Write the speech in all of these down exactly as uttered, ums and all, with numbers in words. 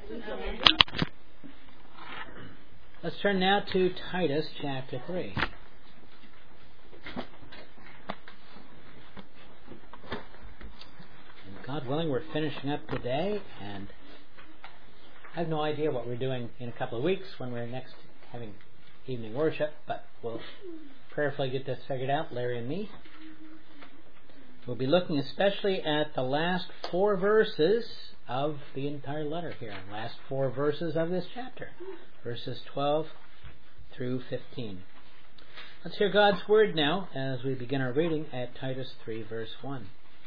Let's turn now to Titus chapter three. And God willing, we're finishing up today, and I have no idea what we're doing in a couple of weeks when we're next having evening worship, but we'll prayerfully get this figured out, Larry and me. We'll be looking especially at the last four verses of the entire letter here, last four verses of this chapter, verses twelve through fifteen. Let's hear God's word now as we begin our reading at Titus three, verse one.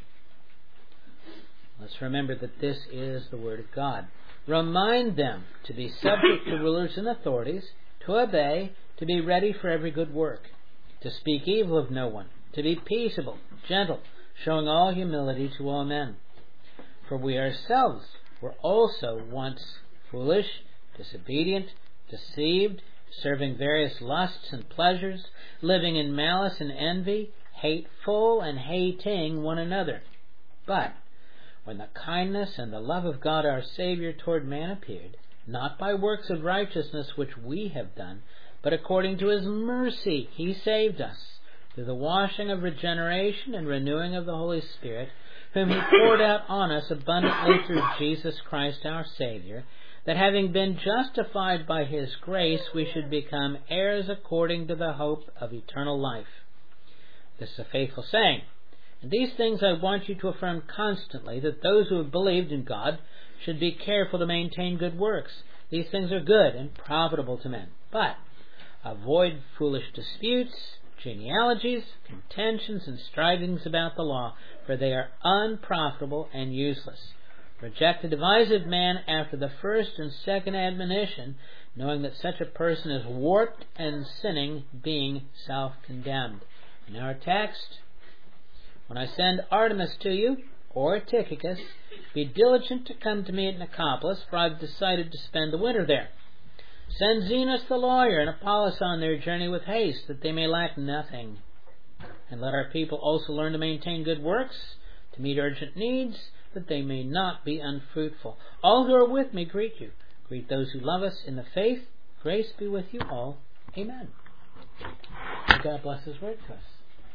Let's remember that this is the word of God. Remind them to be subject to rulers and authorities, to obey, to be ready for every good work, to speak evil of no one, to be peaceable, gentle, showing all humility to all men. For we ourselves were also once foolish, disobedient, deceived, serving various lusts and pleasures, living in malice and envy, hateful and hating one another. But when the kindness and the love of God our Savior toward man appeared, not by works of righteousness which we have done, but according to His mercy He saved us, through the washing of regeneration and renewing of the Holy Spirit, whom He poured out on us abundantly through Jesus Christ our Savior, that having been justified by His grace, we should become heirs according to the hope of eternal life. This is a faithful saying. And these things I want you to affirm constantly, that those who have believed in God should be careful to maintain good works. These things are good and profitable to men. But avoid foolish disputes, genealogies, contentions, and strivings about the law, for they are unprofitable and useless. Reject the divisive man after the first and second admonition, knowing that such a person is warped and sinning, being self-condemned. In our text, when I send Artemis to you, or Tychicus, be diligent to come to me at Nicopolis, for I have decided to spend the winter there. Send Zenas the lawyer and Apollos on their journey with haste, that they may lack nothing. And let our people also learn to maintain good works, to meet urgent needs, that they may not be unfruitful. All who are with me greet you. Greet those who love us in the faith. Grace be with you all. Amen. May God bless His word to us.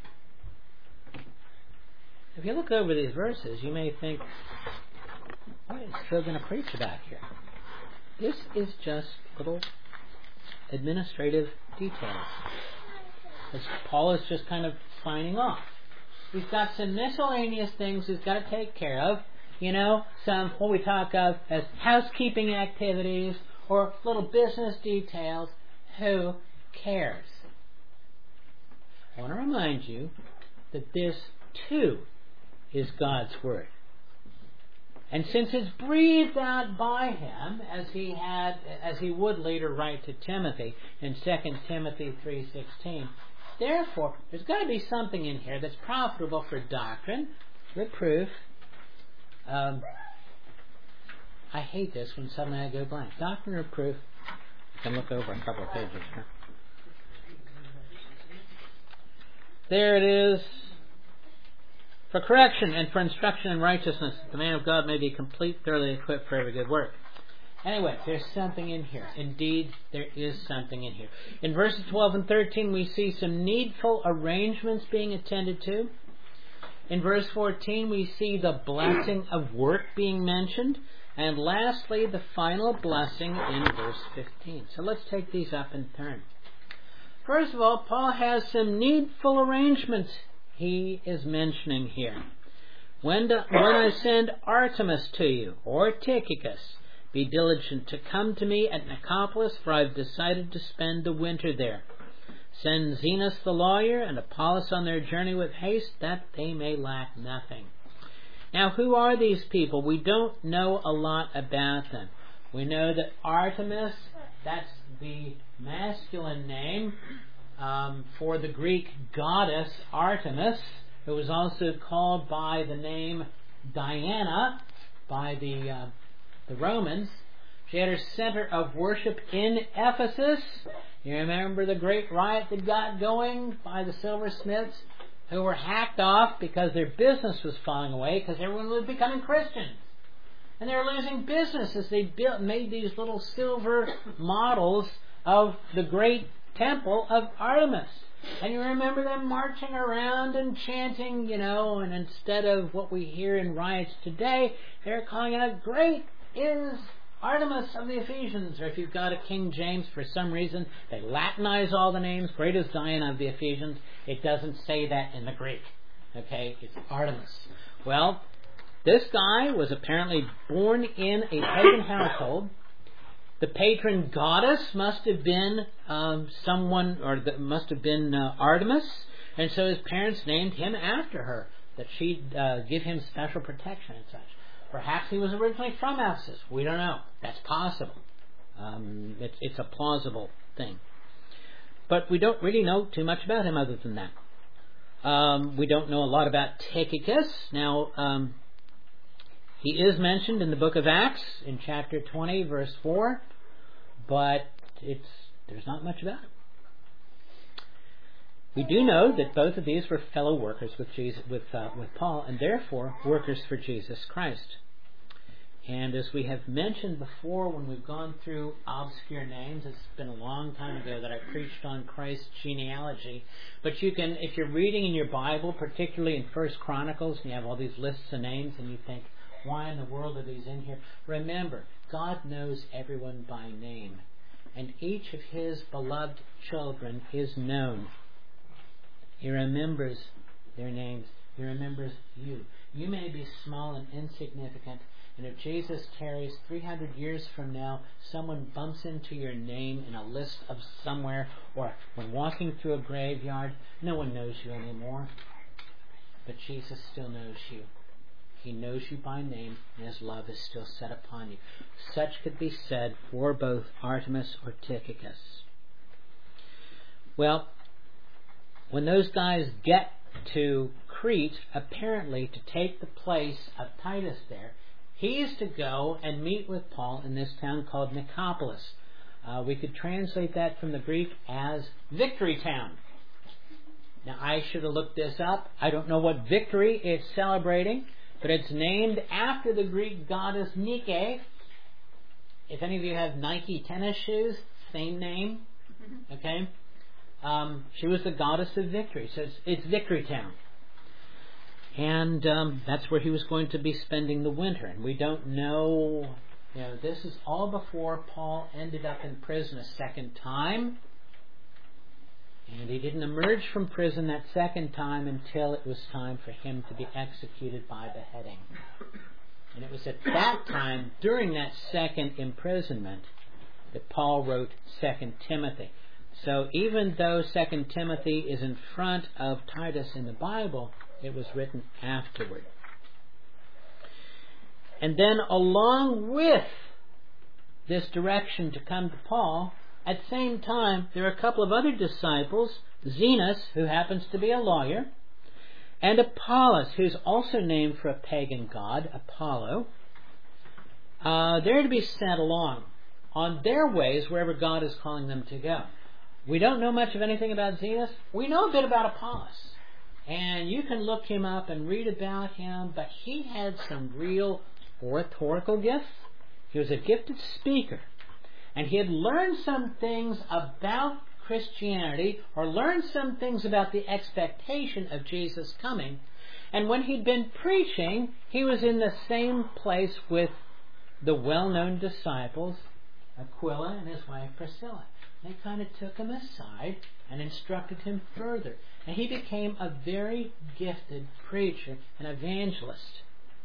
If you look over these verses, you may think, what is Phil going to preach about here? This is just little administrative details, as Paul is just kind of signing off. He's got some miscellaneous things he's got to take care of, you know, some what we talk of as housekeeping activities or little business details. Who cares? I want to remind you that this too is God's Word. And since it's breathed out by Him, as he had, as he would later write to Timothy in Second Timothy three sixteen, therefore, there's got to be something in here that's profitable for doctrine, reproof. Um, I hate this when suddenly I go blank. Doctrine, reproof. I can look over a couple of pages here. There it is. For correction and for instruction in righteousness, that the man of God may be complete, thoroughly equipped for every good work. Anyway, there's something in here. Indeed, there is something in here. In verses twelve and thirteen, we see some needful arrangements being attended to. In verse fourteen, we see the blessing of work being mentioned. And lastly, the final blessing in verse fifteen. So let's take these up in turn. First of all, Paul has some needful arrangements he is mentioning here. When, do, when I send Artemis to you, or Tychicus, be diligent to come to me at Nicopolis, for I have decided to spend the winter there. Send Zenas the lawyer and Apollos on their journey with haste, that they may lack nothing. Now, who are these people? We don't know a lot about them. We know that Artemis, that's the masculine name um, for the Greek goddess Artemis, who was also called by the name Diana by the uh, the Romans. She had her center of worship in Ephesus. You remember the great riot that got going by the silversmiths, who were hacked off because their business was falling away because everyone was becoming Christians. And they were losing business as they built, made these little silver models of the great temple of Artemis. And you remember them marching around and chanting, you know, and instead of what we hear in riots today, they're calling out, "Great is Artemis of the Ephesians." Or if you've got a King James, for some reason, they Latinize all the names. "Great is Diana of the Ephesians." It doesn't say that in the Greek. Okay, it's Artemis. Well, this guy was apparently born in a pagan household. The patron goddess must have been um, someone, or the, must have been uh, Artemis, and so his parents named him after her, that she'd uh, give him special protection and such. Perhaps he was originally from Ephesus. We don't know. That's possible. Um, it's, it's a plausible thing. But we don't really know too much about him other than that. Um, we don't know a lot about Tychicus. Now, um, he is mentioned in the book of Acts in chapter twenty, verse four, but it's there's not much about him. We do know that both of these were fellow workers with Jesus, with uh, with Paul, and therefore workers for Jesus Christ. And as we have mentioned before when we've gone through obscure names, it's been a long time ago that I preached on Christ's genealogy. But you can, if you're reading in your Bible, particularly in First Chronicles, and you have all these lists of names, and you think, why in the world are these in here? Remember, God knows everyone by name. And each of His beloved children is known. He remembers their names. He remembers you. You may be small and insignificant, and if Jesus tarries three hundred years from now, someone bumps into your name in a list of somewhere, or when walking through a graveyard, no one knows you anymore. But Jesus still knows you. He knows you by name, and His love is still set upon you. Such could be said for both Artemis or Tychicus. Well, when those guys get to Crete, apparently to take the place of Titus there, he is to go and meet with Paul in this town called Nicopolis. Uh, we could translate that from the Greek as Victory Town. Now, I should have looked this up. I don't know what victory it's celebrating, but it's named after the Greek goddess Nike. If any of you have Nike tennis shoes, same name. Okay? Um, she was the goddess of victory. So it's, it's Victory Town. And um, that's where he was going to be spending the winter. And we don't know, you know, this is all before Paul ended up in prison a second time. And he didn't emerge from prison that second time until it was time for him to be executed by beheading. And it was at that time, during that second imprisonment, that Paul wrote Second Timothy. So even though Second Timothy is in front of Titus in the Bible, it was written afterward. And then along with this direction to come to Paul, at the same time, there are a couple of other disciples, Zenas, who happens to be a lawyer, and Apollos, who's also named for a pagan god, Apollo. Uh, they're to be sent along on their ways wherever God is calling them to go. We don't know much of anything about Zenas. We know a bit about Apollos. And you can look him up and read about him, but he had some real oratorical gifts. He was a gifted speaker. And he had learned some things about Christianity, or learned some things about the expectation of Jesus coming. And when he'd been preaching, he was in the same place with the well-known disciples, Aquila and his wife Priscilla. They kind of took him aside and instructed him further. And he became a very gifted preacher and evangelist.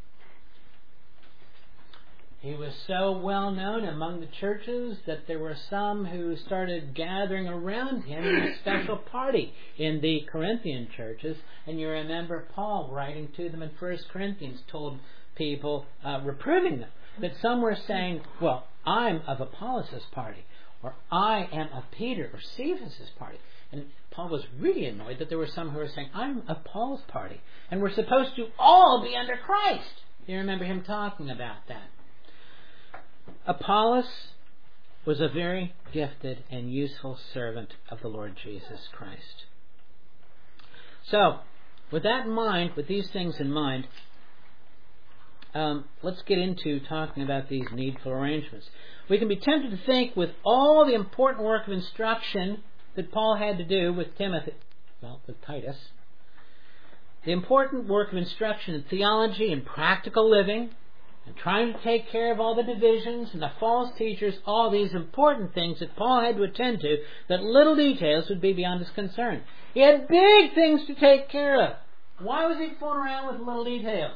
He was so well known among the churches that there were some who started gathering around him in a special party in the Corinthian churches. And you remember Paul writing to them in First Corinthians told people, uh, reproving them, that some were saying, well, I'm of Apollos' party, or I am of Peter or Cephas' party. And Paul was really annoyed that there were some who were saying, I'm of Paul's party, and we're supposed to all be under Christ. You remember him talking about that. Apollos was a very gifted and useful servant of the Lord Jesus Christ. So, with that in mind, with these things in mind, um, let's get into talking about these needful arrangements. We can be tempted to think with all the important work of instruction that Paul had to do with Timothy, well, with Titus, the important work of instruction in theology and practical living, and trying to take care of all the divisions and the false teachers, all these important things that Paul had to attend to, that little details would be beyond his concern. He had big things to take care of. Why was he fooling around with little details?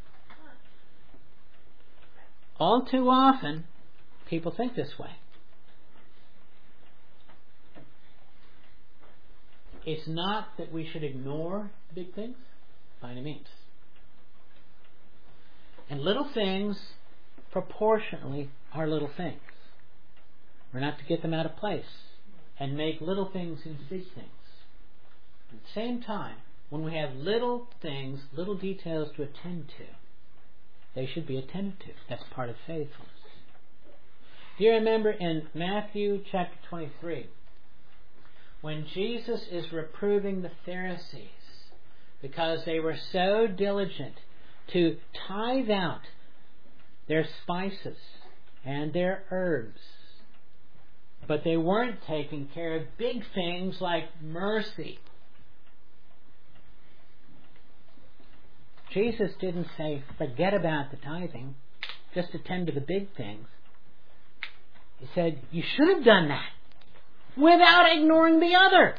All too often, people think this way. It's not that we should ignore big things, by any means. And little things, proportionately, are little things. We're not to get them out of place and make little things into big things. At the same time, when we have little things, little details to attend to, they should be attended to. That's part of faithfulness. Do you remember in Matthew chapter twenty-three, when Jesus is reproving the Pharisees because they were so diligent to tithe out their spices and their herbs, but they weren't taking care of big things like mercy. Jesus didn't say, forget about the tithing, just attend to the big things. He said, you should have done that without ignoring the other.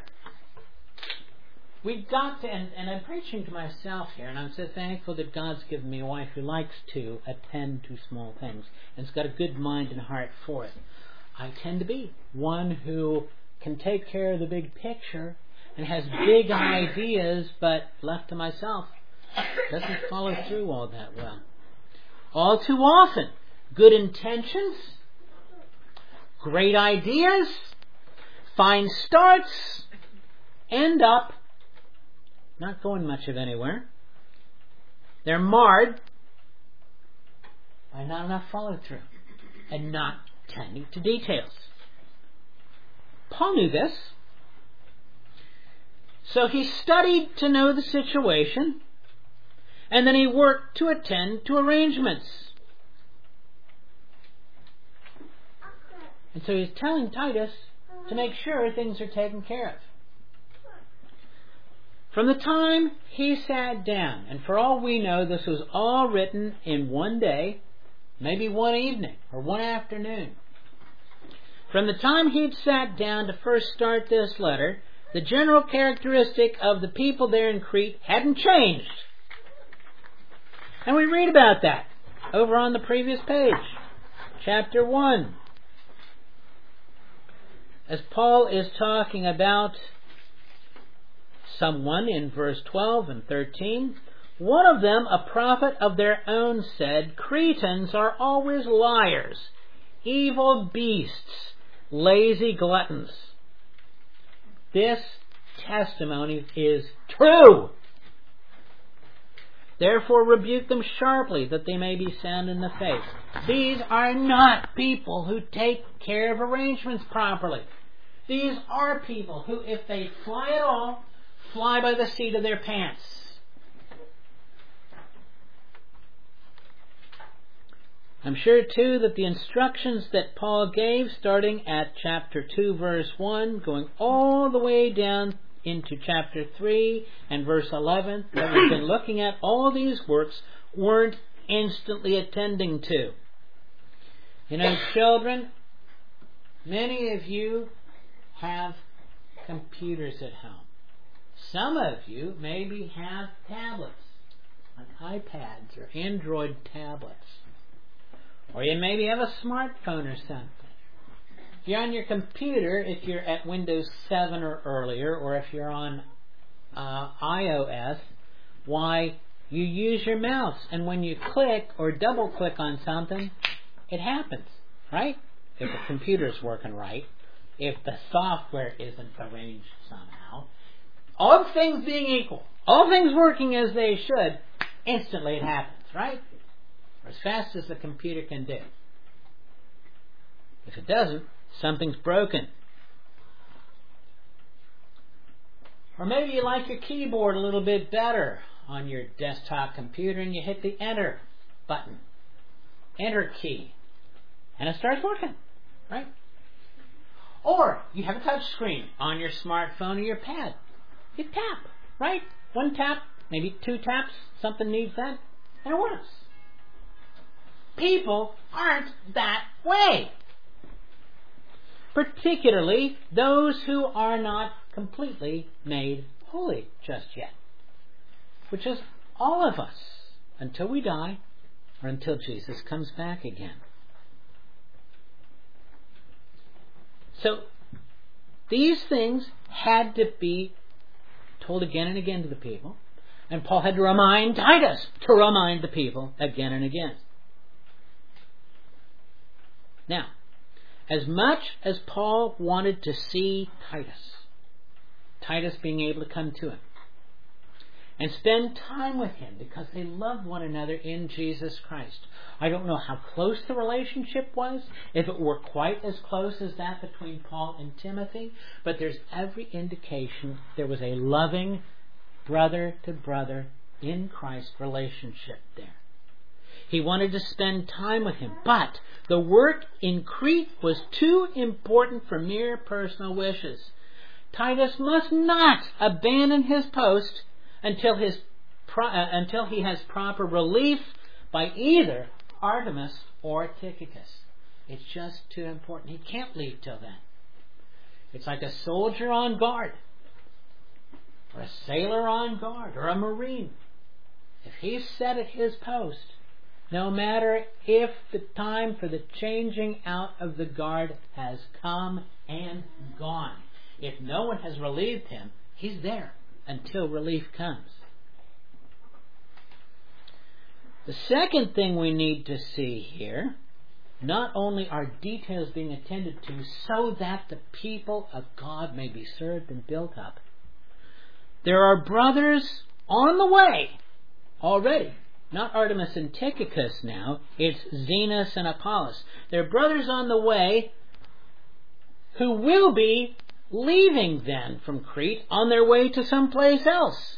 We've got to, and, and I'm preaching to myself here, and I'm so thankful that God's given me a wife who likes to attend to small things and has got a good mind and heart for it. I tend to be one who can take care of the big picture and has big ideas, but left to myself, doesn't follow through all that well. All too often, good intentions, great ideas, fine starts, end up not going much of anywhere. They're marred by not enough follow-through and not tending to details. Paul knew this. So he studied to know the situation, and then he worked to attend to arrangements. And so he's telling Titus to make sure things are taken care of. From the time he sat down, and for all we know, this was all written in one day, maybe one evening or one afternoon. From the time he'd sat down to first start this letter, the general characteristic of the people there in Crete hadn't changed. And we read about that over on the previous page, chapter one. As Paul is talking about someone in verse twelve and thirteen, one of them, a prophet of their own, said, Cretans are always liars, evil beasts, lazy gluttons. This testimony is true. Therefore rebuke them sharply, that they may be sound in the faith. These are not people who take care of arrangements properly. These are people who, if they fly at all, fly by the seat of their pants. I'm sure, too, that the instructions that Paul gave, starting at chapter two, verse one, going all the way down into chapter three and verse eleven, that we've been looking at, all these works weren't instantly attending to. You know, children, many of you have computers at home. Some of you maybe have tablets, like iPads or Android tablets. Or you maybe have a smartphone or something. If you're on your computer, if you're at Windows seven or earlier, or if you're on uh, iOS, why, you use your mouse. And when you click or double click on something, it happens, right? If the computer's working right. If the software isn't arranged somehow. All things being equal, all things working as they should, instantly it happens, right? As fast as the computer can do. If it doesn't, something's broken. Or maybe you like your keyboard a little bit better on your desktop computer and you hit the enter button, enter key, and it starts working, right? Or you have a touch screen on your smartphone or your pad. You tap, right? One tap, maybe two taps, something needs that, and it works. People aren't that way. Particularly those who are not completely made holy just yet. Which is all of us, until we die or until Jesus comes back again. So, these things had to be told again and again to the people. And Paul had to remind Titus to remind the people again and again. Now, as much as Paul wanted to see Titus, Titus being able to come to him and spend time with him because they loved one another in Jesus Christ. I don't know how close the relationship was, if it were quite as close as that between Paul and Timothy, but there's every indication there was a loving brother-to-brother in Christ relationship there. He wanted to spend time with him, but the work in Crete was too important for mere personal wishes. Titus must not abandon his post until his uh, until he has proper relief by either Artemis or Tychicus. It's just too important. He can't leave till then. It's like a soldier on guard, or a sailor on guard, or a marine. If he's set at his post, no matter if the time for the changing out of the guard has come and gone, if no one has relieved him, he's there until relief comes. The second thing we need to see here, not only are details being attended to so that the people of God may be served and built up, there are brothers on the way already. Not Artemis and Tychicus now, it's Zenas and Apollos. There are brothers on the way who will be leaving then from Crete on their way to someplace else.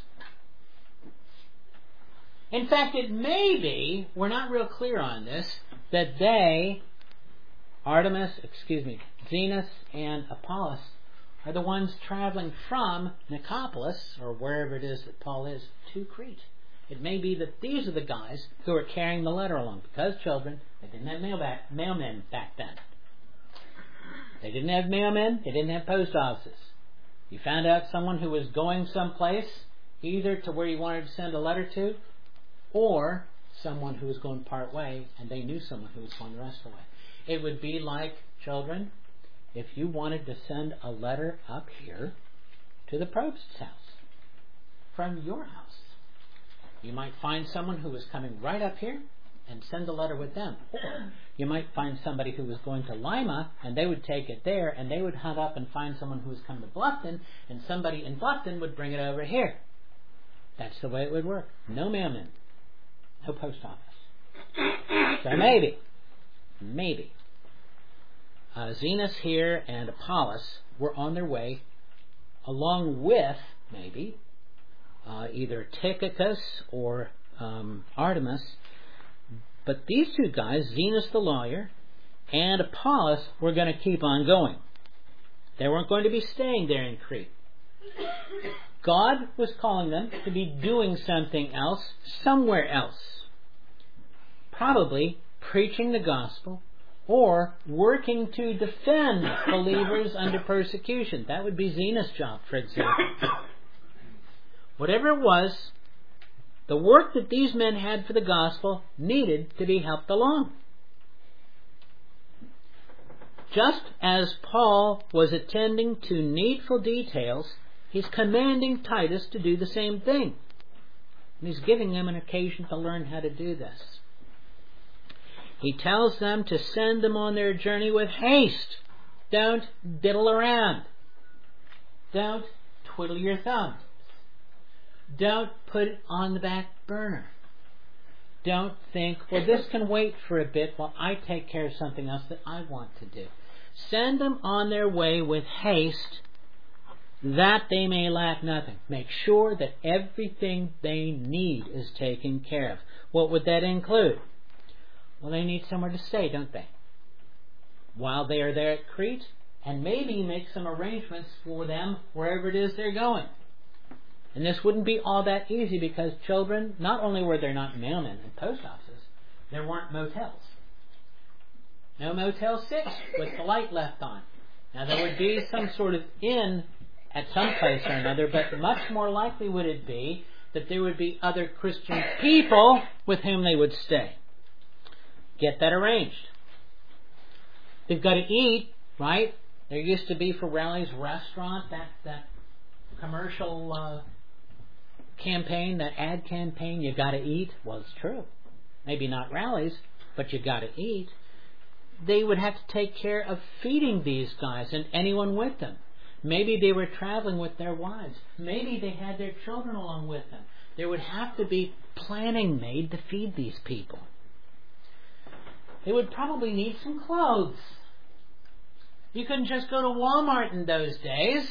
In fact, it may be, we're not real clear on this, that they, Artemis, excuse me, Zenas and Apollos, are the ones traveling from Nicopolis, or wherever it is that Paul is, to Crete. It may be that these are the guys who are carrying the letter along, because children, they didn't have mail back, mailmen back then. They didn't have mailmen, they didn't have post offices. You found out someone who was going someplace, either to where you wanted to send a letter to, or someone who was going part way, and they knew someone who was going the rest of the way. It would be like, children, if you wanted to send a letter up here to the Probst's house, from your house. You might find someone who was coming right up here and send the letter with them. Or you might find somebody who was going to Lima and they would take it there, and they would hunt up and find someone who was coming to Bluffton, and somebody in Bluffton would bring it over here. That's the way it would work. No mailman. No post office. So maybe, maybe, uh, Zenas here and Apollos were on their way along with, maybe, Uh, either Tychicus or um, Artemis. But these two guys, Zenas the lawyer and Apollos, were going to keep on going. They weren't going to be staying there in Crete. God was calling them to be doing something else, somewhere else. Probably preaching the gospel or working to defend believers under persecution. That would be Zenas' job, for example. Whatever it was, the work that these men had for the gospel needed to be helped along. Just as Paul was attending to needful details, he's commanding Titus to do the same thing. And he's giving them an occasion to learn how to do this. He tells them to send them on their journey with haste. Don't diddle around. Don't twiddle your thumbs. Don't put it on the back burner. Don't think, well, this can wait for a bit while I take care of something else that I want to do. Send them on their way with haste, that they may lack nothing. Make sure that everything they need is taken care of. What would that include? Well, they need somewhere to stay, don't they? While they are there at Crete, and maybe make some arrangements for them wherever it is they're going. And this wouldn't be all that easy because children, not only were there not mailmen and post offices, there weren't motels. No Motel six with the light left on. Now there would be some sort of inn at some place or another, but much more likely would it be that there would be other Christian people with whom they would stay. Get that arranged. They've got to eat, right? There used to be for Rally's Restaurant, that, that commercial uh, campaign, that ad campaign, you got to eat. Well, it's true. Maybe not Rally's, but you got to eat. They would have to take care of feeding these guys and anyone with them. Maybe they were traveling with their wives. Maybe they had their children along with them. There would have to be planning made to feed these people. They would probably need some clothes. You couldn't just go to Walmart in those days.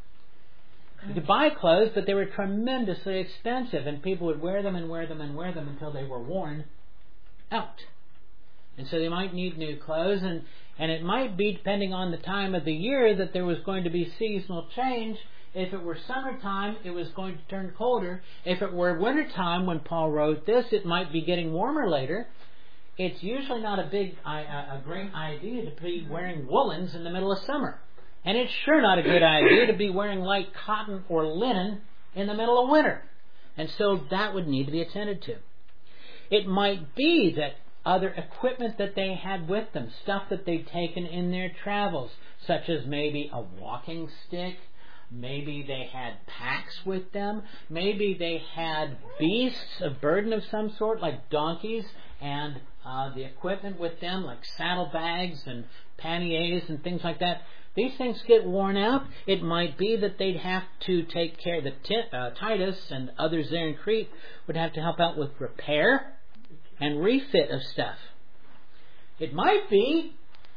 You could buy clothes, but they were tremendously expensive, and people would wear them and wear them and wear them until they were worn out. And so they might need new clothes, and, and it might be, depending on the time of the year, that there was going to be seasonal change. If it were summertime, it was going to turn colder. If it were wintertime, when Paul wrote this, it might be getting warmer later. It's usually not a big, a, a great idea to be wearing woolens in the middle of summer. And it's sure not a good idea to be wearing light cotton or linen in the middle of winter. And so that would need to be attended to. It might be that other equipment that they had with them, stuff that they'd taken in their travels, such as maybe a walking stick, maybe they had packs with them, maybe they had beasts of burden of some sort, like donkeys, and uh, the equipment with them, like saddlebags and panniers and things like that. These things get worn out. It might be that they'd have to take care, that T- uh, Titus and others there in Crete would have to help out with repair and refit of stuff. It might be,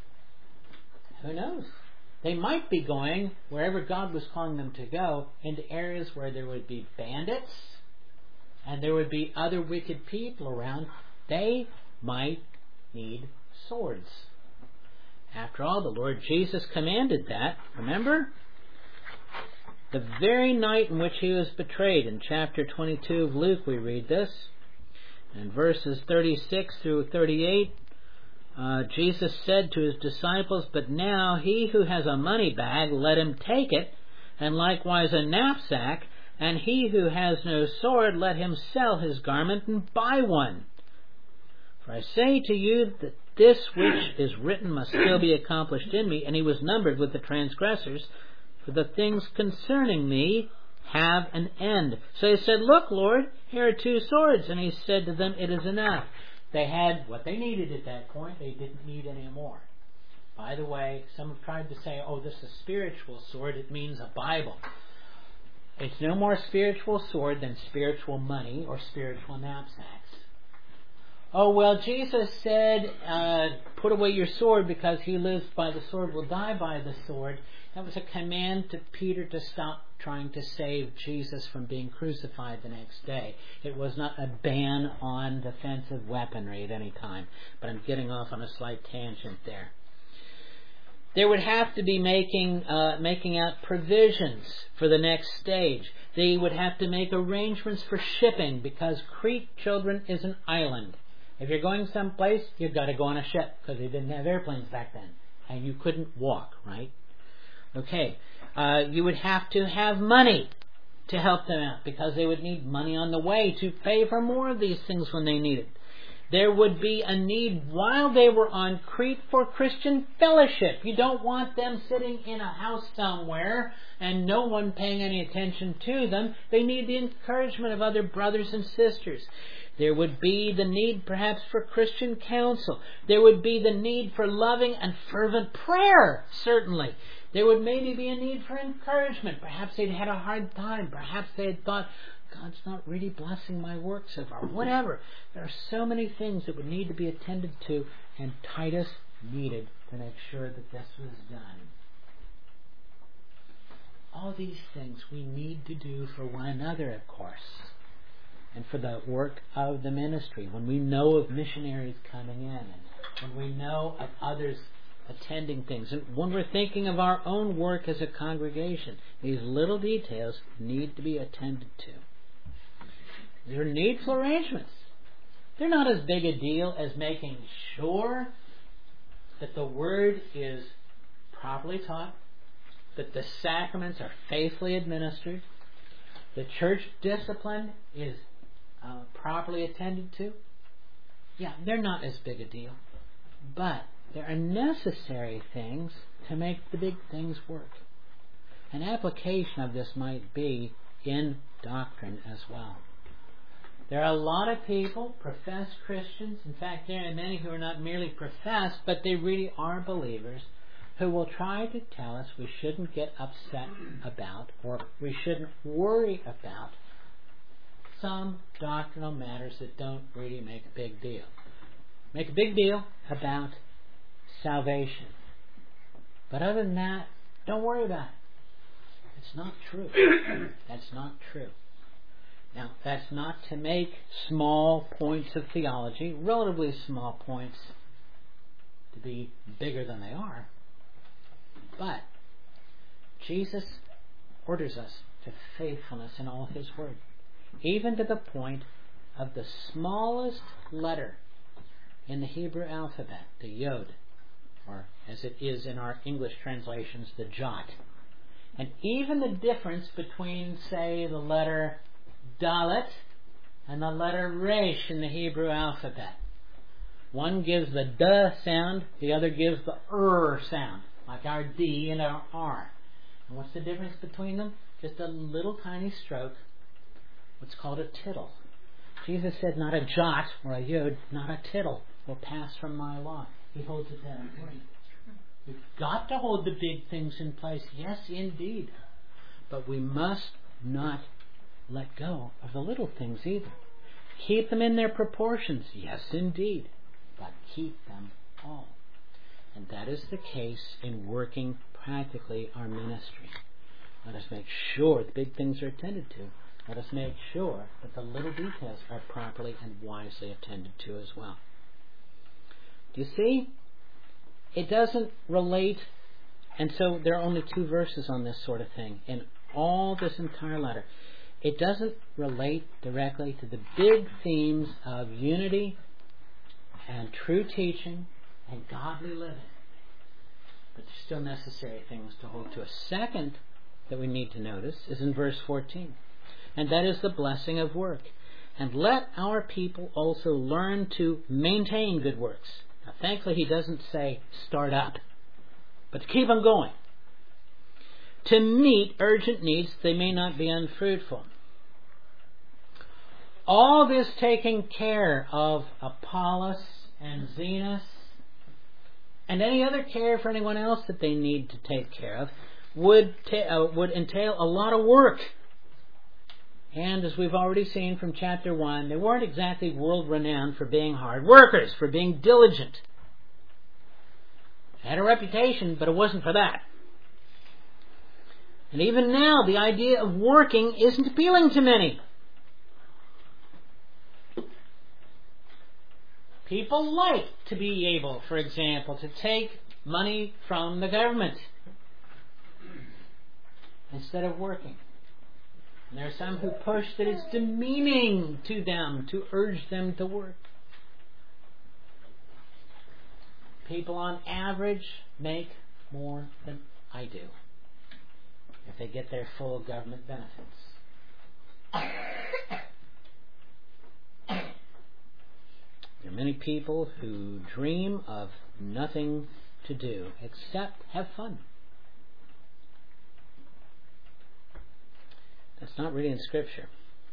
who knows, they might be going, wherever God was calling them to go, into areas where there would be bandits and there would be other wicked people around. They might need swords. After all, the Lord Jesus commanded that, remember? The very night in which he was betrayed, in chapter twenty-two of Luke we read this. In verses thirty-six through thirty-eight, uh, Jesus said to his disciples, "But now he who has a money bag, let him take it, and likewise a knapsack, and he who has no sword, let him sell his garment and buy one. For I say to you that this which is written must still be accomplished in me." And he was numbered with the transgressors. "For the things concerning me have an end." So they said, "Look, Lord, here are two swords." And he said to them, "It is enough." They had what they needed at that point. They didn't need any more. By the way, some have tried to say, oh, this is a spiritual sword. It means a Bible. It's no more spiritual sword than spiritual money or spiritual knapsacks. Oh, well, Jesus said, uh, put away your sword, because he lives by the sword will die by the sword. That was a command to Peter to stop trying to save Jesus from being crucified the next day. It was not a ban on defensive weaponry at any time. But I'm getting off on a slight tangent there. There would have to be making uh, making out provisions for the next stage. They would have to make arrangements for shipping, because Crete, children, is an island. If you're going someplace, you've got to go on a ship, because they didn't have airplanes back then. And you couldn't walk, right? Okay. Uh, you would have to have money to help them out, because they would need money on the way to pay for more of these things when they needed. There would be a need while they were on Crete for Christian fellowship. You don't want them sitting in a house somewhere and no one paying any attention to them. They need the encouragement of other brothers and sisters. There would be the need perhaps for Christian counsel. There would be the need for loving and fervent prayer, certainly. There would maybe be a need for encouragement. Perhaps they'd had a hard time. Perhaps they had thought, God's not really blessing my work so far. Whatever. There are so many things that would need to be attended to, and Titus needed to make sure that this was done. All these things we need to do for one another, of course. and for the work of the ministry. When we know of missionaries coming in, and when we know of others attending things, and when we're thinking of our own work as a congregation, these little details need to be attended to. They're needful arrangements. They're not as big a deal as making sure that the Word is properly taught, that the sacraments are faithfully administered, the church discipline is uh, properly attended to. Yeah, they're not as big a deal. But there are necessary things to make the big things work. An application of this might be in doctrine as well. There are a lot of people, professed Christians, in fact there are many who are not merely professed, but they really are believers, who will try to tell us we shouldn't get upset about, or we shouldn't worry about, some doctrinal matters that don't really make a big deal. Make a big deal about salvation. But other than that, don't worry about it. It's not true. That's not true. Now, that's not to make small points of theology, relatively small points, to be bigger than they are. But Jesus orders us to faithfulness in all His Word, even to the point of the smallest letter in the Hebrew alphabet, the Yod, or as it is in our English translations, the Jot. And even the difference between, say, the letter Dalet and the letter Resh in the Hebrew alphabet. One gives the D sound, the other gives the R sound, like our D and our R. And what's the difference between them? Just a little tiny stroke, what's called a tittle. Jesus said not a jot or a yod, not a tittle will pass from my law. He holds it down. We've got to hold the big things in place, yes indeed. But we must not let go of the little things either. Keep them in their proportions, yes indeed, but keep them all. And that is the case in working practically our ministry. Let us make sure the big things are attended to. Let us make sure that the little details are properly and wisely attended to as well. Do you see? It doesn't relate, and so there are only two verses on this sort of thing in all this entire letter. It doesn't relate directly to the big themes of unity and true teaching and godly living. But there's still necessary things to hold to. A second that we need to notice is in verse fourteen. And that is the blessing of work. And let our people also learn to maintain good works. Now, thankfully, he doesn't say start up, but to keep them going. To meet urgent needs, they may not be unfruitful. All this taking care of Apollos and Zenas and any other care for anyone else that they need to take care of would ta- uh, would entail a lot of work. And as we've already seen from chapter one, they weren't exactly world-renowned for being hard workers, for being diligent. They had a reputation, but it wasn't for that. And even now, the idea of working isn't appealing to many. People like to be able, for example, to take money from the government instead of working. And there are some who push that it's demeaning to them to urge them to work. People on average make more than I do if they get their full government benefits. There are many people who dream of nothing to do except have fun. That's not really in Scripture.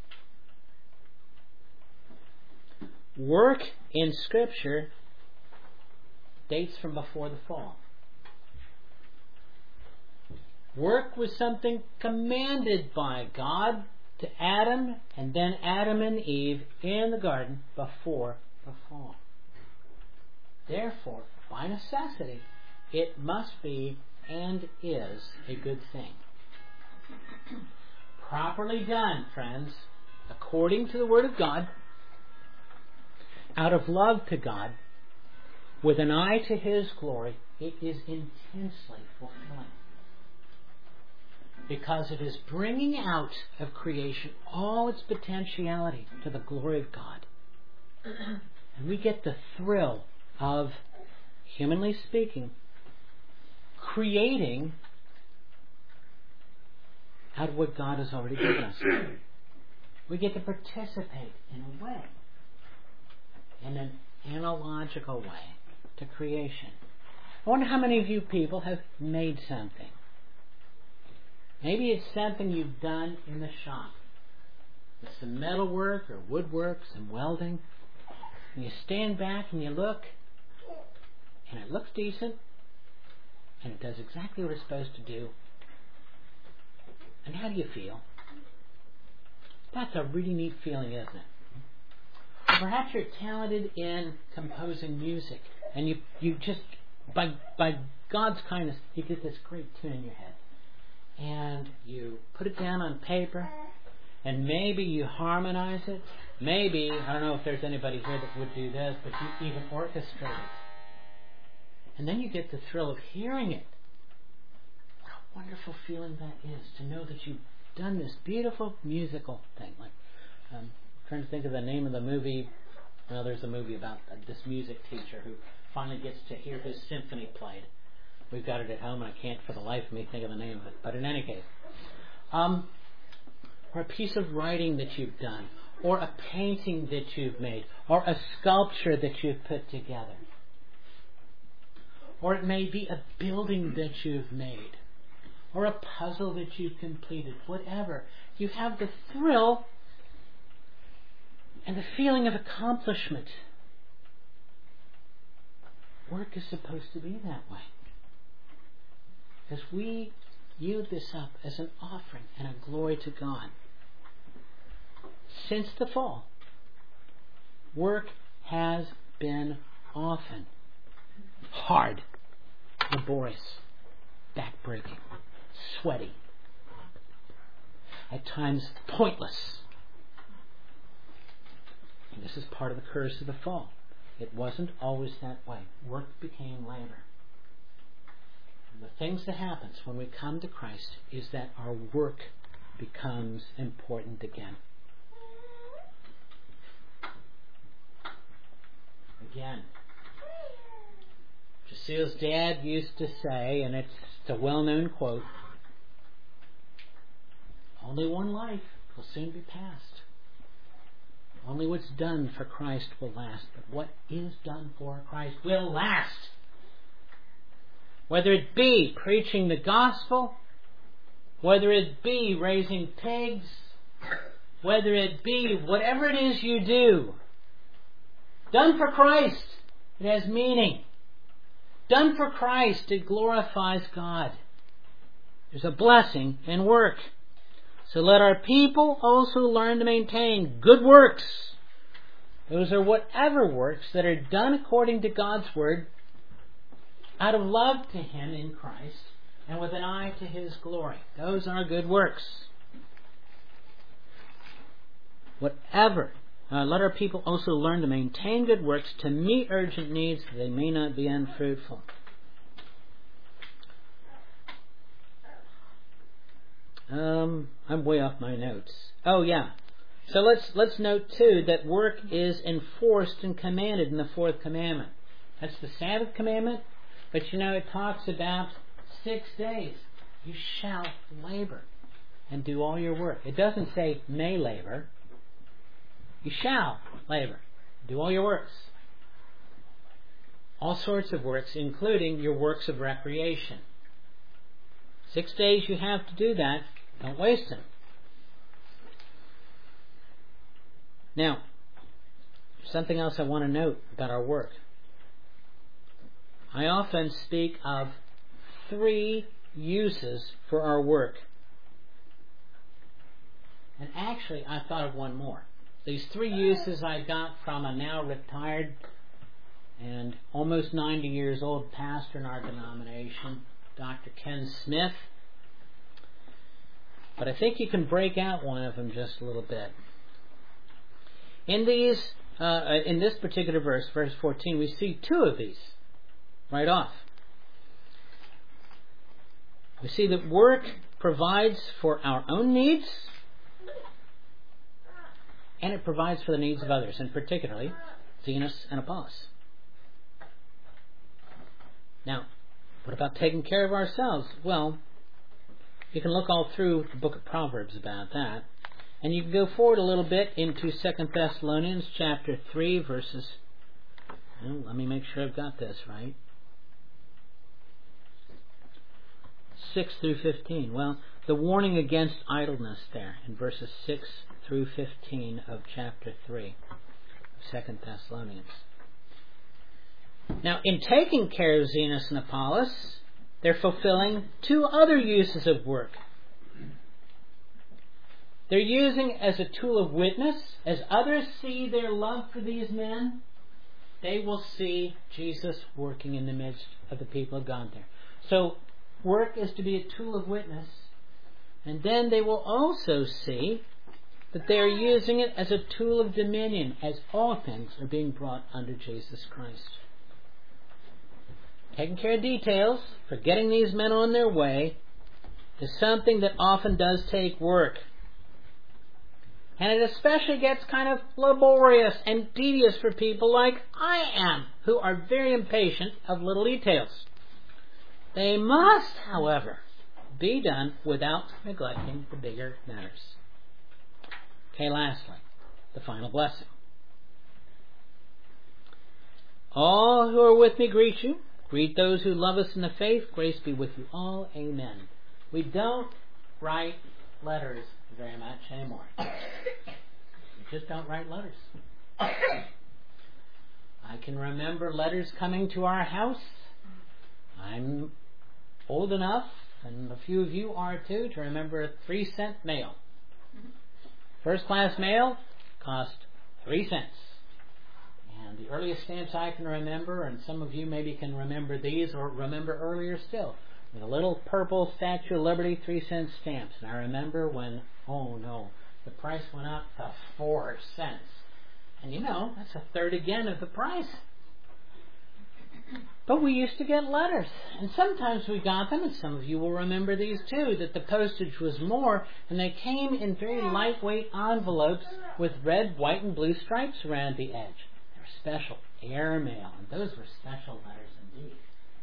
Work in Scripture dates from before the fall. Work was something commanded by God to Adam and then Adam and Eve in the garden before the fall. Therefore, by necessity, it must be and is a good thing. Properly done, friends, according to the Word of God, out of love to God, with an eye to His glory, it is intensely fulfilling. Because it is bringing out of creation all its potentiality to the glory of God. And we get the thrill of, humanly speaking, creating out of what God has already given us. We get to participate in a way, in an analogical way, to creation. I wonder how many of you people have made something. Maybe it's something you've done in the shop. With some metalwork or woodwork, some welding. And you stand back and you look, and it looks decent, and it does exactly what it's supposed to do. And how do you feel? That's a really neat feeling, isn't it? Or perhaps you're talented in composing music, and you, you just, by, by God's kindness, you get this great tune in your head. And you put it down on paper, and maybe you harmonize it. Maybe, I don't know if there's anybody here that would do this, but you even orchestrate it. And then you get the thrill of hearing it. What a wonderful feeling that is, to know that you've done this beautiful musical thing. Like, um, I'm trying to think of the name of the movie. Well, there's a movie about uh, this music teacher who finally gets to hear his symphony played. We've got it at home, and I can't for the life of me think of the name of it. But in any case, um, or a piece of writing that you've done, or a painting that you've made, or a sculpture that you've put together, or it may be a building that you've made, or a puzzle that you've completed. Whatever, you have the thrill and the feeling of accomplishment. Work is supposed to be that way. As we yield this up as an offering and a glory to God. Since the fall, work has been often hard, laborious, backbreaking, sweaty, at times pointless. And this is part of the curse of the fall. It wasn't always that way. Work became labor. The things that happens when we come to Christ is that our work becomes important again. Again, Jacille's dad used to say, and it's a well-known quote, only one life will soon be past. Only what's done for Christ will last, but what is done for Christ will last. Whether it be preaching the gospel, whether it be raising pigs, whether it be whatever it is you do, done for Christ, it has meaning. Done for Christ, it glorifies God. There's a blessing in work. So let our people also learn to maintain good works. Those are whatever works that are done according to God's Word, out of love to Him in Christ, and with an eye to His glory. Those are good works. Whatever. Uh, let our people also learn to maintain good works to meet urgent needs that they may not be unfruitful. Um, I'm way off my notes. Oh yeah. So let's let's note too that work is enforced and commanded in the fourth commandment. That's the Sabbath commandment. But you know, it talks about six days. You shall labor and do all your work. It doesn't say may labor. You shall labor. Do all your works. All sorts of works, including your works of recreation. Six days you have to do that. Don't waste them. Now, something else I want to note about our work. I often speak of three uses for our work. And actually, I thought of one more. These three uses I got from a now retired and almost ninety years old pastor in our denomination, Doctor Ken Smith. But I think you can break out one of them just a little bit. In these, uh, in this particular verse, verse fourteen, we see two of these right off. We see that work provides for our own needs, and it provides for the needs of others, and particularly Zenos and Apollos. Now, what about taking care of ourselves? Well, you can look all through the book of Proverbs about that. And you can go forward a little bit into Second Thessalonians chapter three, verses... Well, let me make sure I've got this right. six through fifteen. Well, the warning against idleness there in verses six through fifteen of chapter three of Second Thessalonians. Now, in taking care of Zenos and Apollos, they're fulfilling two other uses of work. They're using as a tool of witness. As others see their love for these men, they will see Jesus working in the midst of the people of God there. So, work is to be a tool of witness. And then they will also see that they are using it as a tool of dominion, as all things are being brought under Jesus Christ. Taking care of details, for getting these men on their way, is something that often does take work. And it especially gets kind of laborious and tedious for people like I am, who are very impatient of little details. They must, however, be done without neglecting the bigger matters. Okay, lastly, the final blessing. All who are with me greet you. Greet those who love us in the faith. Grace be with you all. Amen. We don't write letters very much anymore. We just don't write letters. I can remember letters coming to our house. I'm old enough, and a few of you are too, to remember a three cent mail. First class mail cost three cents. And the earliest stamps I can remember, and some of you maybe can remember these or remember earlier still, the little purple Statue of Liberty three cent stamps. And I remember when, oh no, the price went up to four cents. And you know, that's a third again of the price. But we used to get letters, and sometimes we got them, and some of you will remember these too, that the postage was more, and they came in very lightweight envelopes with red, white, and blue stripes around the edge. They were special airmail, and those were special letters indeed.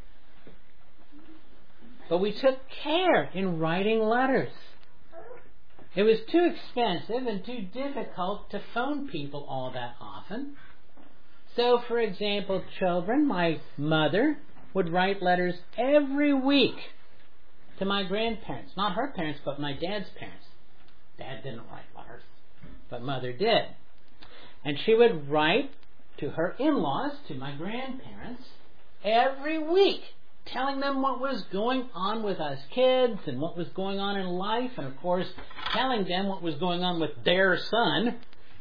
But we took care in writing letters. It was too expensive and too difficult to phone people all that often. So, for example, children, my mother would write letters every week to my grandparents. Not her parents, but my dad's parents. Dad didn't write letters, but Mother did. And she would write to her in-laws, to my grandparents, every week, telling them what was going on with us kids and what was going on in life, and of course, telling them what was going on with their son.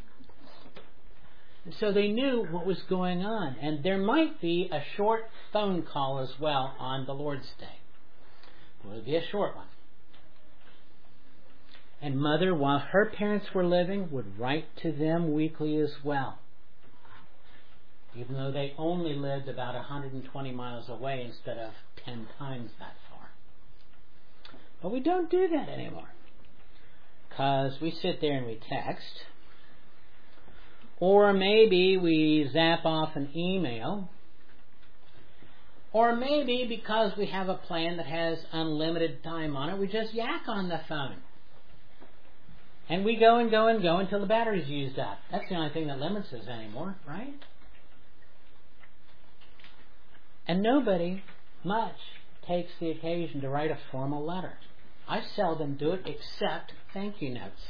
So they knew what was going on. And there might be a short phone call as well on the Lord's Day. It would be a short one. And Mother, while her parents were living, would write to them weekly as well. Even though they only lived about one hundred twenty miles away instead of ten times that far. But we don't do that anymore. Because we sit there and we text. Or maybe we zap off an email. Or maybe because we have a plan that has unlimited time on it, we just yak on the phone. And we go and go and go until the battery's used up. That's the only thing that limits us anymore, right? And nobody much takes the occasion to write a formal letter. I seldom do it except thank you notes.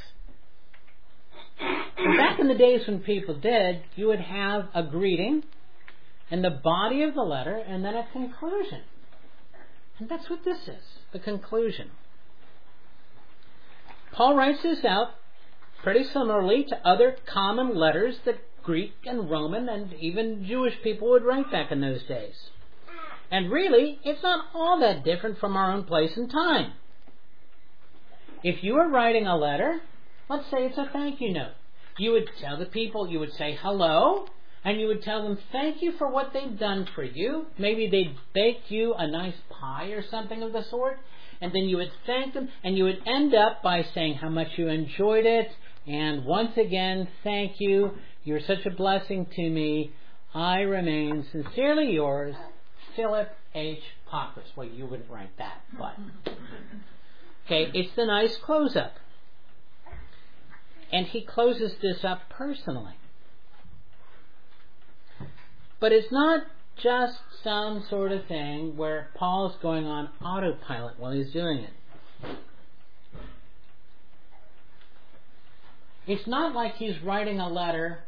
And back in the days when people did, you would have a greeting and the body of the letter and then a conclusion. And that's what this is, the conclusion. Paul writes this out pretty similarly to other common letters that Greek and Roman and even Jewish people would write back in those days. And really, it's not all that different from our own place and time. If you are writing a letter, let's say it's a thank you note. You would tell the people, you would say hello, and you would tell them thank you for what they've done for you. Maybe they'd bake you a nice pie or something of the sort, and then you would thank them, and you would end up by saying how much you enjoyed it, and once again, thank you. You're such a blessing to me. I remain sincerely yours, Philip H. Pockris. Well, you wouldn't write that, but... Okay, it's the nice close-up. And he closes this up personally. But it's not just some sort of thing where Paul's going on autopilot while he's doing it. It's not like he's writing a letter,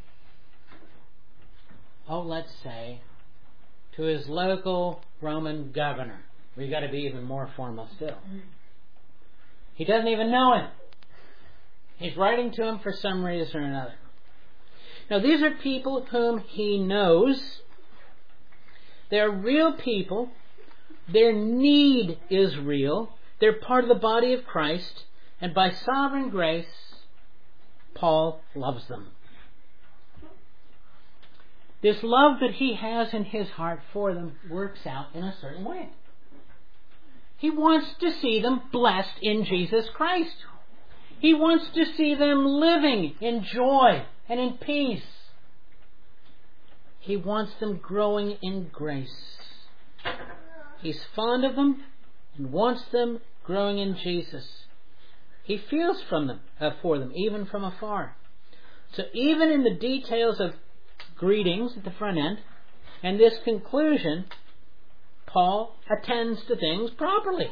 oh, let's say, to his local Roman governor. We've got to be even more formal still. He doesn't even know him. He's writing to him for some reason or another. Now, these are people whom he knows. They're real people. Their need is real. They're part of the body of Christ. And by sovereign grace, Paul loves them. This love that he has in his heart for them works out in a certain way. He wants to see them blessed in Jesus Christ. He wants to see them living in joy and in peace. He wants them growing in grace. He's fond of them and wants them growing in Jesus. He feels from them, uh, for them, even from afar. So even in the details of greetings at the front end and this conclusion, Paul attends to things properly.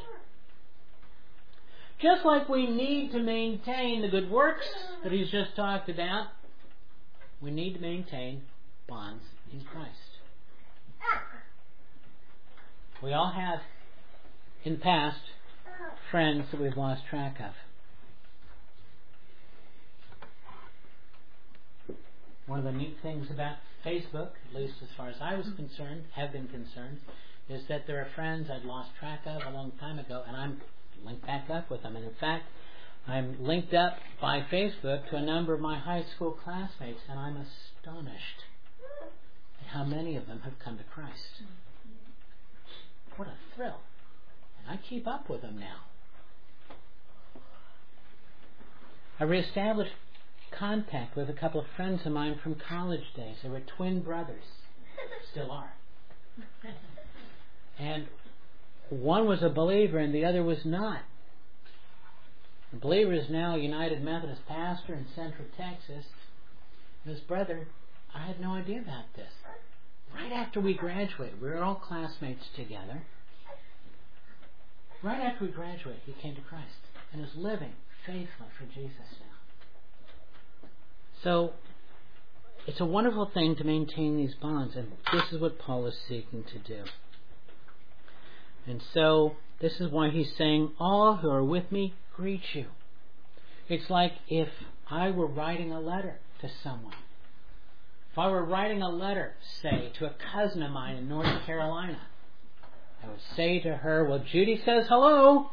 Just like we need to maintain the good works that he's just talked about, we need to maintain bonds in Christ. We all have, in the past, friends that we've lost track of. One of the neat things about Facebook, at least as far as I was concerned, have been concerned, is that there are friends I'd lost track of a long time ago, and I'm linked back up with them. And in fact, I'm linked up by Facebook to a number of my high school classmates, and I'm astonished at how many of them have come to Christ. What a thrill. And I keep up with them now. I reestablished contact with a couple of friends of mine from college days. They were twin brothers. Still are. And one was a believer and the other was not. The believer is now a United Methodist pastor in Central Texas. His brother, I had no idea about this. Right after we graduated, we were all classmates together. Right after we graduated, he came to Christ and is living faithfully for Jesus now. So, it's a wonderful thing to maintain these bonds, and this is what Paul is seeking to do. And so, this is why he's saying, all who are with me greet you. It's like if I were writing a letter to someone. If I were writing a letter, say, to a cousin of mine in North Carolina, I would say to her, well, Judy says hello.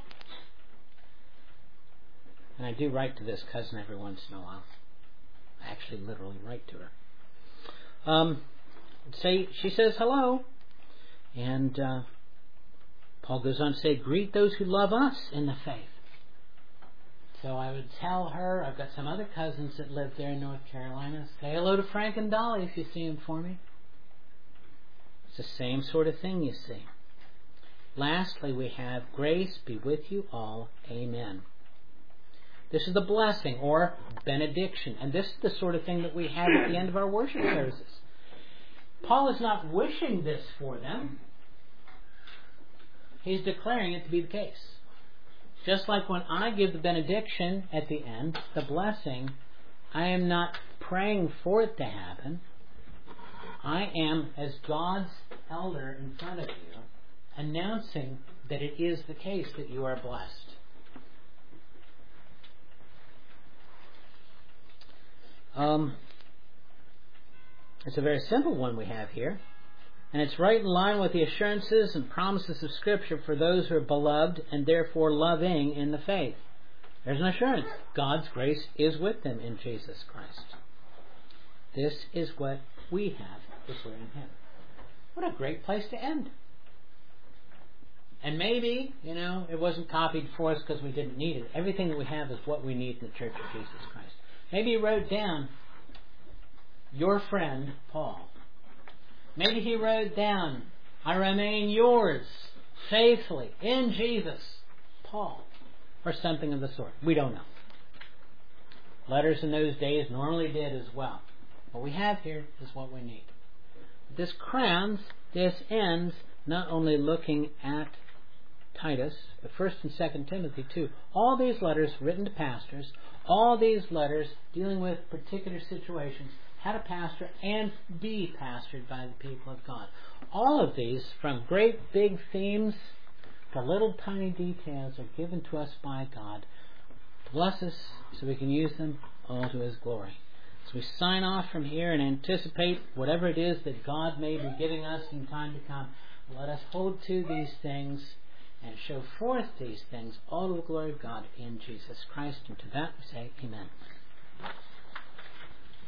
And I do write to this cousin every once in a while. I actually literally write to her. Um, say, she says hello. And uh, Paul goes on to say, greet those who love us in the faith. So I would tell her, I've got some other cousins that live there in North Carolina. Say hello to Frank and Dolly if you see them for me. It's the same sort of thing, you see. Lastly, we have grace be with you all. Amen. This is the blessing or benediction. And this is the sort of thing that we have at the end of our worship services. Paul is not wishing this for them. He's declaring it to be the case. Just like when I give the benediction at the end, the blessing, I am not praying for it to happen. I am, as God's elder in front of you, announcing that it is the case that you are blessed. Um, it's a very simple one we have here. And it's right in line with the assurances and promises of Scripture for those who are beloved and therefore loving in the faith. There's an assurance. God's grace is with them in Jesus Christ. This is what we have if we're in heaven. What a great place to end. And maybe, you know, it wasn't copied for us because we didn't need it. Everything that we have is what we need in the Church of Jesus Christ. Maybe he wrote down, your friend, Paul. Maybe he wrote down, I remain yours, faithfully, in Jesus, Paul. Or something of the sort. We don't know. Letters in those days normally did as well. What we have here is what we need. This crowns, this ends, not only looking at Titus, but First and Second Timothy too. All these letters written to pastors, all these letters dealing with particular situations, how to pastor and be pastored by the people of God. All of these, from great big themes to little tiny details, are given to us by God to bless us so we can use them all to His glory. As we sign off from here and anticipate whatever it is that God may be giving us in time to come, let us hold to these things and show forth these things all to the glory of God in Jesus Christ. And to that we say, Amen.